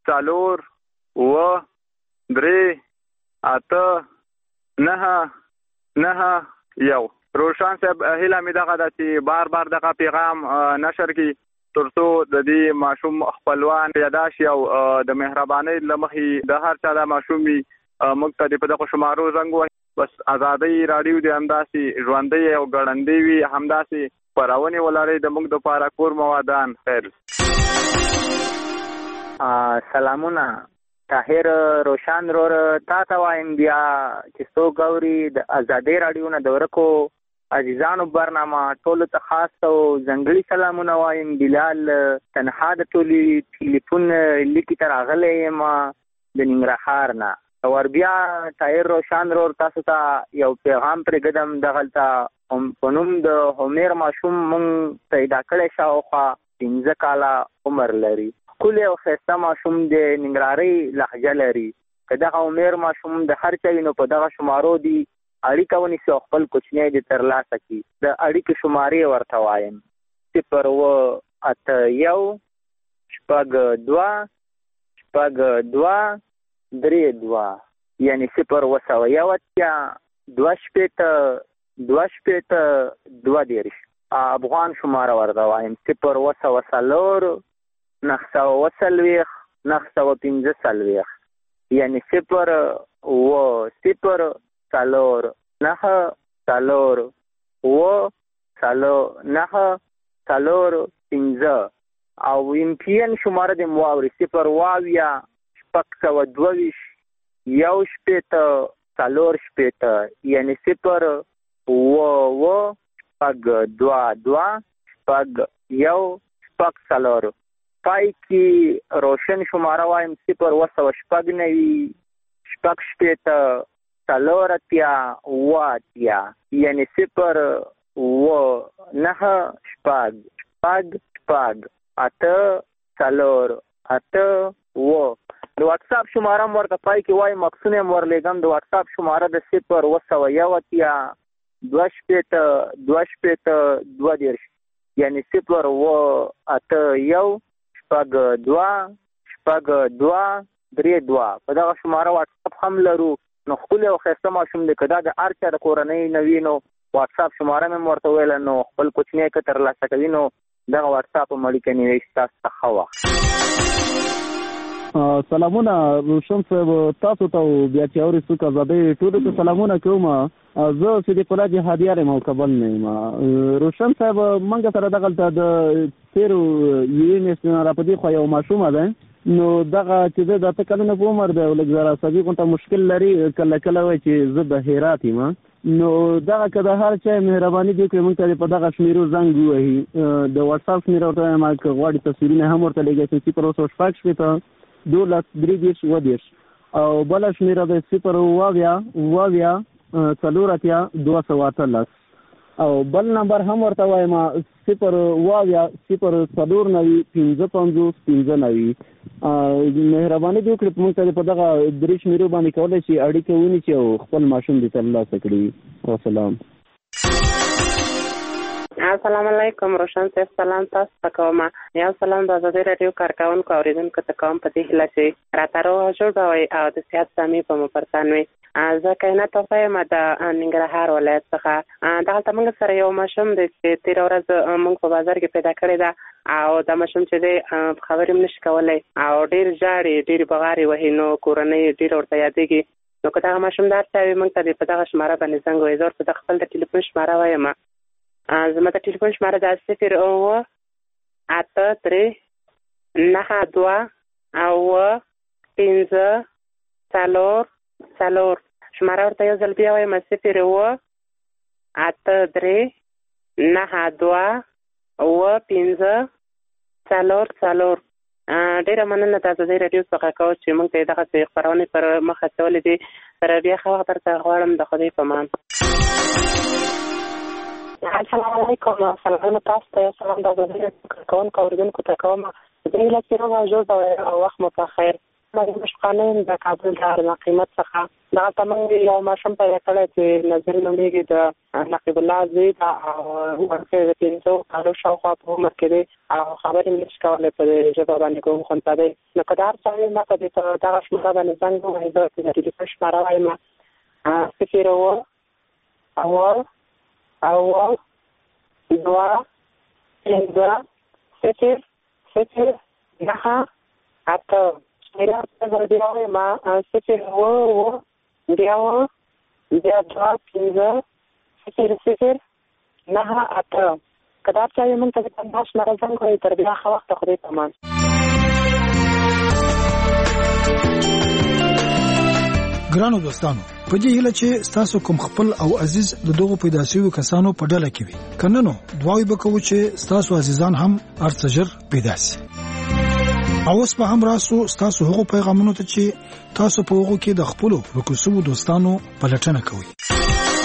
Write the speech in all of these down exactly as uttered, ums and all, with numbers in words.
څلور اوه درې اته نهه نهه یو. روشن صاحب هیله مې دغه ده چې بار بار دغه پیغام نشر کړي تر څو د دې ماشوم خپلوان پیدا شي او د مهربانۍ له مخې د هر چا د ماشوم وي موږ ته په دغه شمارو زنګ وهي. بس ازادۍ راډیو دې همداسې ژوندۍ او ګړندۍ وي، همداسې خپرونې ولرئ د موږ دپاره کور موادان. خیر. سلامونه طاهر روشن رور تا ته وایم بیا چې څوک اوري د ازادۍ راډیو نه د ورکو عزیزانو برنامه ټولو ته خاص او ځانګړي سلامونه وایم. بلال تنها د ټولي ټلیفون لیکي ته راغلی یم د ننګرهار نه. ور بیا طاهر روشن رور تاسو ته یو پیغام پرېږدم. دغلته په نوم د همیر ماشوم مونږ پیدا کړی شاوخوا پنځه کاله عمر لري. ښکلی او ښایسته ماشوم د ننګرهارۍ لهجه لري. که دغه همیر ماشوم د هر چا وي نو په دغه شمارو دي اړیکه ونیسي او خپل کوچنی دې ترلاسه کړي. د اړیکې شمارې ورته وایم: صفر اوه اته یو شپږ دوه شپږ دوه درې دوه، یعنې صفر اوه سوه یو اتیا دوه شپېته دوه شپېته دوه دېرش. افغان شماره ورته وایم: صفر اوه سوه څلور نهه سوه اوه څلوېښت نهه سوه پنځه څلوېښت، یعنې صفر اوه صفر څلور نهه څلور اوه څلور نهه څلور پنځه. او ایم پی ان شماره دې مو واوري: صفر اوه اویا شپږ سوه دوه ویشت یو شپېته څلور شپېته، یعنې صفر اوه اوه شپږ دوه دوه شپږ یو شپږ څلور. پای کې روشن شماره وایم: صفر اوه سوه شپږ نوي شپږ شپېته څلور اتیا اوه اتیا، یعنې صفر اوه نهه شپږ شپږ شپږ اته څلور اته اوه. د واټساپ شماره هم ورته پای کې وایم، عکسونه هم ورلېږم. د واټساپ شماره د صفر اوه سوه یو اتیا دوه شپېته دوه شپېته دوه دېرش، یعنې صفر اوه اته یو شپږ دوه شپږ دوه درې دوه. په دغه شماره واټساپ هم لرو. نو ښکلی او ښایسته ماشوم دی. که دا د هر چا د کورنۍ نه وي نو واټساپ شماره مې هم ورته ویله، نو خپل کوچنی که ترلاسه کوي نو دغه واټساپ هم اړیکه نیوي. ستاسو ته ښه وخت. سلامونه روشن صاحب، تاسو ته بیا چې اوري څوک ازادۍ ټولو ته سلامونه کوم. زه صدیق الله جهادیار یم او کابل نه یم. روشن صاحب موږ سره دغلته د تېرو یوې میاشتې نه راپدې خوا یو ماشومه دی، نو دغه چې دی د اته کلونو په عمر دی او لږ ذره عصبي غونته مشکل لري. کله کله وایي چې زه د هرات یم. نو دغه که د هر چا مهرباني دې وکړي موږ ته په دغه شمېرو زنګ ووهي. د واټساپ شمېره ورته وایم، که غواړي تصویرونه هم ورته لېږئ چې صفر اوه سوه شپږ شپېته دولس درې دېرش اووه دېرش. او بله شمېره د صفر اوه اویا اوه اویا څلور اتیا دوه سوه اتلس. او بل نمبر هم ورته وایم: صفر اوه اویا صفر څلور نوي پنځه پنځوس پنځه نوي. مهرباني دې وکړي موږ ته په دغه درې شمېرو باندې کولی شي اړیکه ونیسي او خپل ماشوم دې ترلاسه کړي. وسلام. السلام علیکم روشن صاحب، سلام تاسو ته کوم. یو سلام د ازادۍ راډیو کارکوونکو اوریدونکو ته کوم په دې هیله چې راته روغ جوړ وئ او د صحت سامې په مو پرسان وي. زه کائنات توفه یم د ننګرهار ولایت څخه. دغلته موږ سره یو ماشوم دی چې تېره ورځ موږ په بازار کې پیدا کړی ده او دا ماشوم چې دی خبرې هم نشي کولی او ډېر ژاړي، ډېرې بغارې وهي، نو کورنۍ ډېره ورته یادېږي. نو که دغه ماشوم د هر چا وي موږ ته دې په دغه شماره باندې زنګ ووایي. زه ورته د خپل د ټلیفون شماره وایم. زما د ټلیفون شماره ده صفر اوه اته درې نهه دوه اوه پنځه څلور څلور. شماره ورته یو ځل بیا وایم: صفر اوه اته درې نهه دوه اوه پنځه څلور څلور. ډېره مننه د ازادۍ راډیو څخه کوم چې موږ ته دغسې خپرونې پر مخ اچولې دي. سره بیا ښه وخت درته غواړم. د خدای په امان. السلام علیکم. سلامونه تاسو ته. یو سلام د ازادۍ راډیو کارکوونکو اوریدونکو ته کوم. په دې هیله چې روغ او جوړ او وخت مو په خیر. مشقانه د کابل ښار د قیمت څخه دا تمنګ یو ماشوم پیدا کړی چې نظر نومیږي د نقیب الله زوی دا ورکه د پنځو کالو شاوخوا په عمر کې دی او خبرې مې نشي کولی په دې ژبه باندې کوم خونته دی نو که دا هر څه وي ما ته دې په دغه شمېره باندې زنګ ووایي زه د ټلیفون شمېره وایم صفر اوه اوه اوه دوه پنځه صفر صفر نهه اته شمېره ته بیا وایم صفر اوه اوه بیا اوه بیا دوه پنځه صفر صفر نهه اته که دا څه وي موږ ته د همدا شمېره زنګ ووایي تر بیا ښه وخته خدای پامان. ګرانو دوستانو په دې هیله چې تاسو کوم خپل او عزیز د دغو پیدا شویو کسانو په ډله کې وي کنه نو دعاوی وکړو چې تاسو عزیزان هم ارڅجر پیدا شي او اوس په هم راسو تاسو هغو پیغامونو ته چې تاسو په هغو کې د خپل رکوسو دوستانو پلټنه کوي.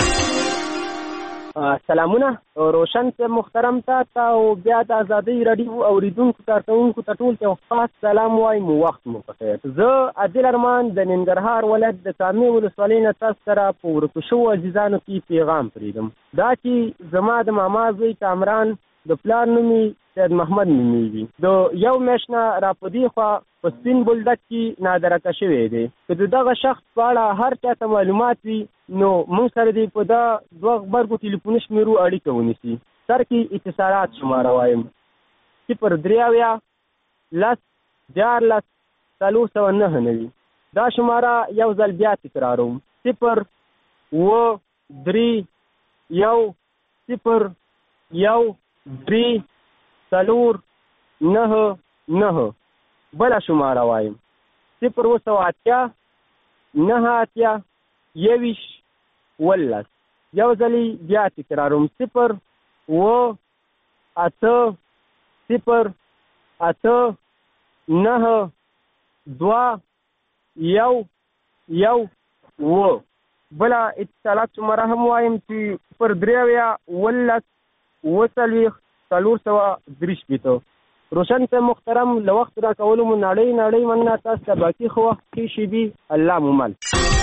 سلامونه روشن صاحب محترم ته او بیا د ازادۍ رادیو اوریدونکو کارکونکو ته ټول ته خاص سلام وایم وخت مو بخیر. زه عادل ارمان د ننګرهار ولایت د کامې ولسوالۍ نه تاسو سره په ورکو شوو عزیزانو کې پیغام پرېږدم. دا چې زما د ماما زوی کامران د پلار نومي سید محمد نومیږي د یو میاشت نه راپدې خوا په سپین بولدک کې نادرکه شوی دی. که د دغه شخص په اړه هر چا ته معلومات وي نو موږ سره دی په دا دوه غبرګو ټلیفوني شمېرو اړیکه ونیسي. سر کې اتصالات شماره وایم صفر درې اویا لس دیارلس څلور سوه نهه نوي. دا شماره یو ځل بیا تکراروم صفر اوه درې یو صفر یو درې څلور نهه نهه. بله شماره وایم صفر اوه سوه اتیا نهه اتیا یویشت ولس. یو ځلې بیا تکراروم صفر اوه اته صفر اته نهه دوه یو یو اوه. بله اتصالات شماره هم وایم چې صفر درې اویا ولس اوه څلوېښت څلور سوه درې شپېته. روشن صاحب محترم له وخت راکولو مو نړۍ نړۍ مننه. تاسو ته باقي ښه وخت کې شي الله مو مل.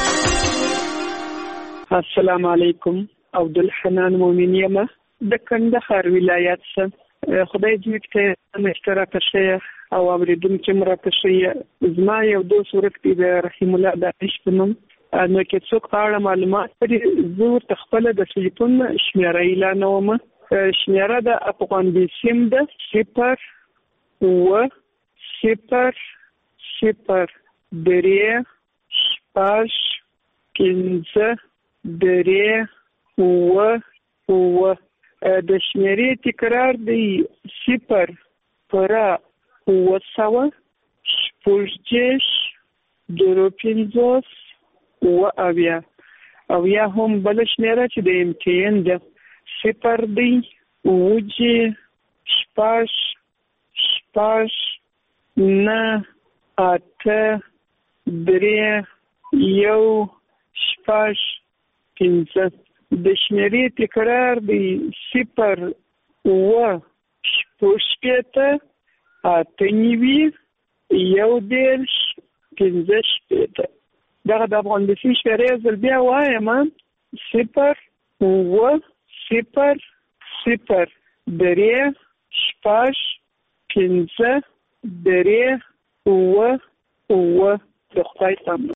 السلام علیکم عبدالحنان مومن یم د کندهار ولایت څخه. خدای دې ته مشترک شیخ او اوریدونکو مرکه شي. زما یو دوست ورته د رحیم الله د عشقنم نو کې څوک اړه معلومات لري زه ورته خپل د ټلیفون شمېره اعلانوم. شمېره د افغان بیسیم ده صفر اوه صفر صفر درې شپږ پنځه درې اوه اوه. د شمېرې تکرار دی صفر پره اوه سوه شپږ دېرش درې پنځوس اوه اویا. او یا هم بله شمېره چې د امتحان ده صفر دی اوه دې شپږ شپږ نه اته درې یو شپږ پنځه. د شمېرې تکرار دی صفر اوه شپږ شپېته اته نوي یو دېرش پنځه شپېته. دغه د افغان بیسیم شمېرې یو ځل بیا وایم صفر اوه صفر صفر درې شپږ پنځه درې اوه اوه. د خدای پامان.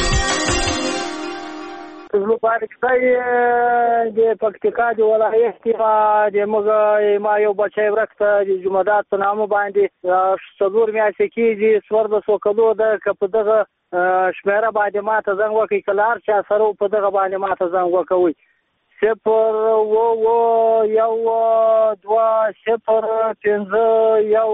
مبارک صاحب د پکتیکا د ولایت کې د موږ ما یو بچی ورک ته د جمعدات په نامه باندې څلور میاشتې کېږي څوارلس کلو ده. که په دغه شمېره باندې ما ته زنګ وکړئ که له هر چا سره په دغه باندې ما ته زنګ وکوئ صفر اوه اوه یو دوه صفر پنځه یو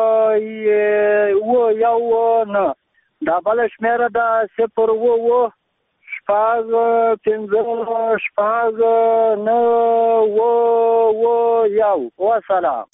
اوه یو نه. دا بله شمېره ده صفر اوه اوه شپږ پنځه شپږ نه اوه اوه یو. وسلام.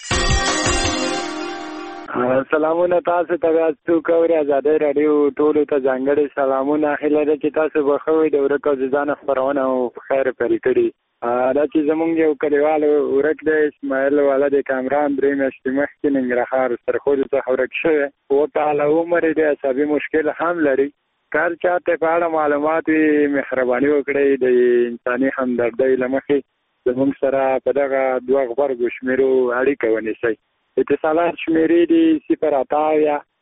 سلامونه تاسو ته تاسو کوي ازادۍ رادیو ټولو ته ځانګړي سلامونه. هیله ده چې تاسو به ښه وئ. د ورکو عزیزانو خپرونه او خیر پیل کړي. دا چې زمونږ یو کلیوال ورک دی اسماعیل ولد کامران درې میاشتې مخکې ننګرهار سرخود څخه ورک شوی اووه کاله عمر یې دی عصبي مشکل هم لري کار چاته په اړه معلومات وي مهرباني وکړئ د انساني همدردۍ له مخې زمونږ سره په دغه دوه غبرګو شمېرو اړیکه ونیسئ اتصالات شمېرې دي صفر اته اویا